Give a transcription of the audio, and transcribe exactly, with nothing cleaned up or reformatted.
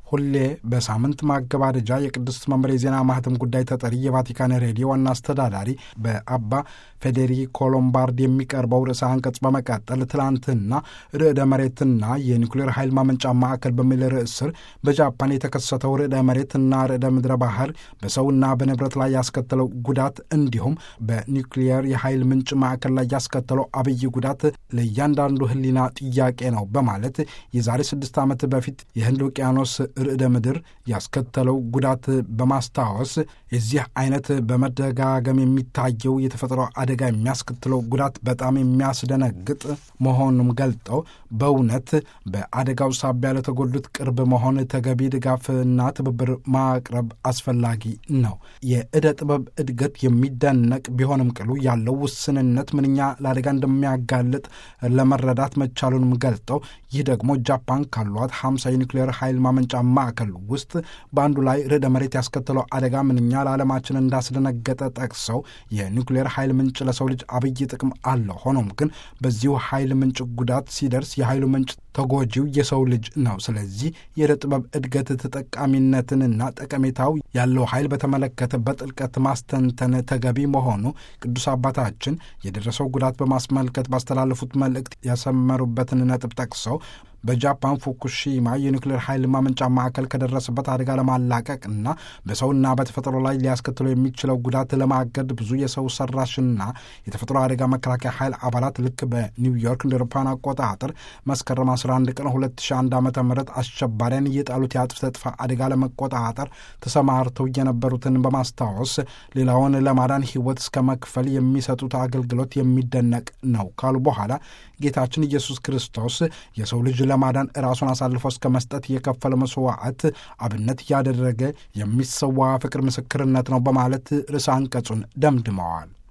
ሁሌ በሳምንት ማገባደጃ የቅድስት መንበር የዜና ማህተም ጉዳይ ተጠሪ የቫቲካን ሬዲዮ ዋና አስተዳዳሪ በአባ ፌዴሪኮ ሎምባርዲ የሚቀርበው ርዕሰ አንቀጽ በመቀጠል ትላንትና ርዕደ መሬትና የኒውክሌር ኃይል ማመንጫ ማዕከል በሚል ርዕስ ስር በጃፓን የተከሰተው ርዕደ መሬትና ርዕደ ምድረ ባህር በሰውና በንብረት ላይ ያስከተለው ጉዳት እንዲሁም በኒውክሌር የኃይል ምንጭ ማዕከል ላይ ያስከተለው አብይ ጉዳት ለእያንዳንዱ ሕሊና ጥያቄ ነው በማለት የዛሬ ስድስት ዓመት በፊት የህንድ ውቅያኖስ ርዕደ ምድር ያስከተለው ጉዳት በማስታወስ የዚህ አይነት በመደጋገም የሚታየው የተፈጥሮ አደጋ የሚያስከትለው ጉዳት በጣም የሚያስደነግጥ መሆኑን ገልጠው በእውነት በአደጋው ሳቢያ ለተጎዱት ቅርብ መሆን ተገቢ ድጋፍና ትብብር ማቅረብ አስፈላጊ ነው። የዕደ ጥበብ እድገት የሚደነቅ ቢሆንም ቅሉ ያለው ውስንነት ምንኛ ለአደጋ እንደሚያጋልጥ ለመረዳት መቻሉንም ገልጠው ይህ ደግሞ ጃፓን ካሏት ሀምሳ የኒውክሌር ኃይል ማመንጫ ማዕከል ውስጥ በአንዱ ላይ ርዕደ መሬት ያስከተለው አደጋ ምንኛ ለዓለማችን እንዳስደነገጠ ጠቅሰው የኒውክሌር ኃይል ምንጭ ለሰው ልጅ አብይ ጥቅም አለው። ሆኖም ግን በዚሁ ኃይል ምንጭ ጉዳት ሲደርስ የኃይሉ ምንጭ ተጎጂው የሰው ልጅ ነው። ስለዚህ የዕደ ጥበብ እድገት ተጠቃሚነትንና ጠቀሜታው ያለው ኃይል በተመለከተ በጥልቀት ማስተንተን ተገቢ መሆኑ ቅዱስ አባታችን የደረሰው ጉዳት በማስመልከት ባስተላለፉት መልእክት ያሰመሩበትን ነጥብ ጠቅሰው በጃፓን ፉኩሺማ የኒውክሌር ኃይል ማመንጫ ማዕከል ከደረሰበት አደጋ ለማላቀቅ እና በሰውና በተፈጥሮ ላይ ሊያስከትለው የሚችለው ጉዳት ለማገድ ብዙ የሰው ሰራሽና የተፈጥሮ አደጋ መከላከያ ኃይል አባላት ልክ በኒውዮርክ እንደ አውሮፓውያን አቆጣጠር መስከረም አስራ አንድ ቀን ሁለት ሺህ አንድ ዓመተ ምህረት አሸባሪያን እየጣሉት የአጥፍቶ ጠፊ አደጋ ለመቆጣጠር ተሰማርተው የነበሩትን በማስታወስ ሌላውን ለማዳን ሕይወት እስከ መክፈል የሚሰጡት አገልግሎት የሚደነቅ ነው ካሉ በኋላ ጌታችን ኢየሱስ ክርስቶስ የሰው ልጅ ለማዳን ራሱን አሳልፎ እስከ መስጠት የከፈለ መስዋዕት አብነት ያደረገ የሚሰዋ ፍቅር ምስክርነት ነው በማለት ርዕሰ አንቀጹን ደምድመዋል።